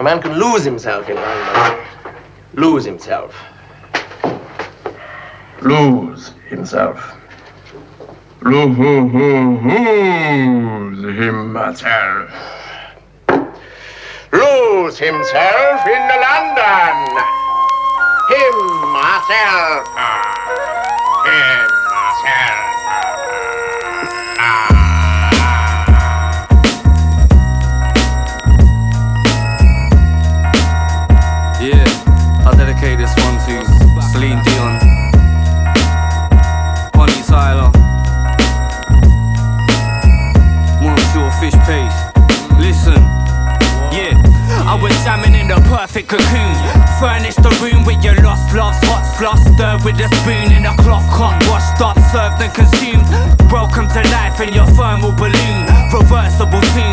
A man can lose himself in London. Lose himself. Lose himself. Lose himself. Lose himself in London. Himself. Himself. Yeah, I dedicate this one to Celine Dion, Bonnie Tyler, Monsieur Fish Pace. Listen, yeah, I was jamming in the perfect cocoon. Furnished the room with your lost loves, hot sloth, stirred with a spoon in a cloth cup, washed up, served and consumed. Welcome to life in your thermal balloon, reversible tune.